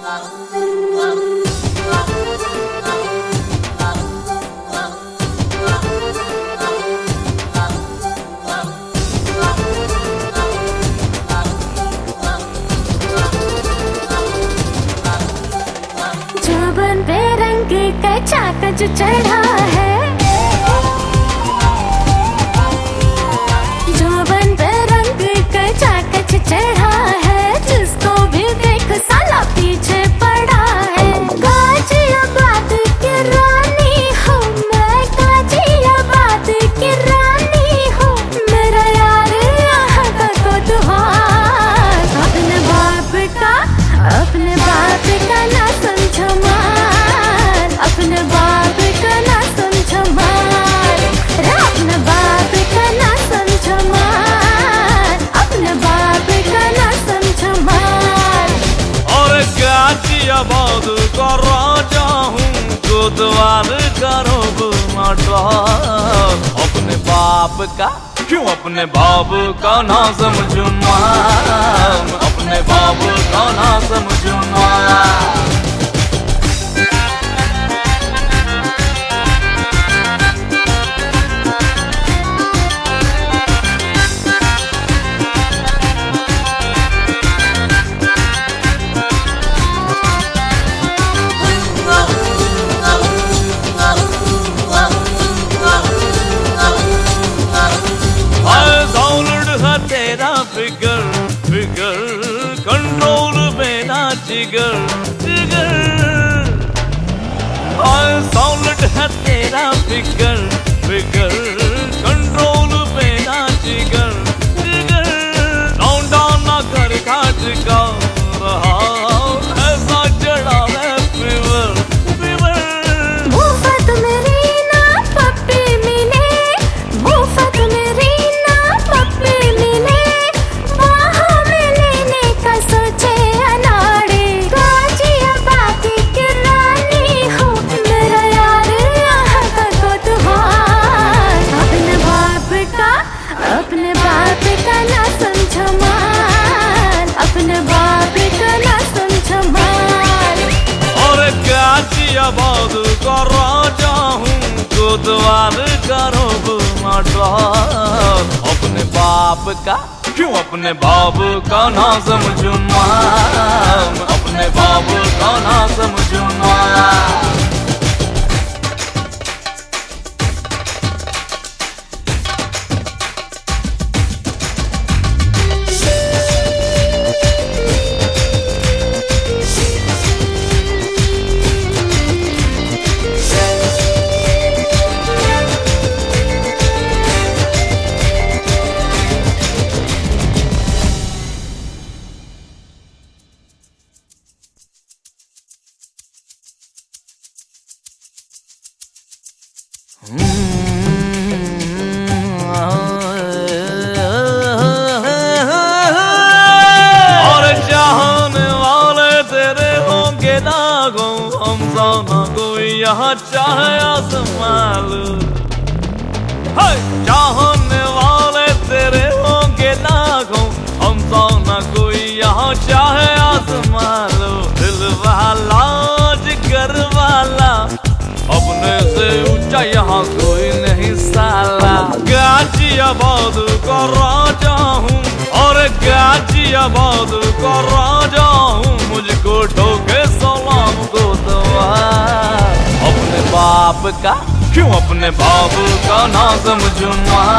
जुबान पे रंग का चाकच चढ़ा है, जुबान पे रंग का चाकच चढ़ा है, जिसको भी देख साला पीछे पड़ा है। गाजियाबाद की रानी हूँ मैं, गाजियाबाद की रानी हूँ, मेरा यार यहाँ का कोतवाल। अपने बाप का ना समझो मार, अपने बाप का ना समझो मार, अपने बाप का ना समझो मार, अपने बाप का ना समझो मार। और गाजियाबाद का राजा हूँ, कोतवाल करो माटा। अपने बाप का क्यों अपने बाप का ना समझो मार, अपने बाप का ना समझो मार। फिगर फिगर कंट्रोल में ना जिगर जिगर, सॉलिड है तेरा फिगर फिगर कंट्रोल में ना जिगर जिगर। डाउन डाउन ना कर काट का रहा ऐसा जड़ा है फीवर फीवर। मुफ्त मेरी ना पप्पी मिले, मुफ्त मेरी ना पप्पी मिले, सोचे अनाड़ी। गाजियाबाद की रानी हूँ, मेरा यार यहाँ का कोतवाल। अपने बाप का ना समझो मार, अपने बाप का ना समझो मार। और गाजियाबाद का राजा हूँ, कोतवाल करो माटा। अपने बाप का क्यों अपने बाप का ना समझो मार, अपने बाप का ना समझो मार। और चाहने वाले तेरे होंगे दागों, हम ना कोई यहाँ चाहे आसमान। चाहने वाले तेरे होंगे दागों, हम ना कोई यहाँ चाहे आसमान। दिल वाला जिगर वाला, अपने से ऊंचा यहाँ कोई नहीं साला। गाजियाबाद का राजा हूँ, और गाजियाबाद का राजा हूँ, मुझको ठोके सलाम कोतवाल। अपने बाप का क्यों अपने बाप का ना समझो मार,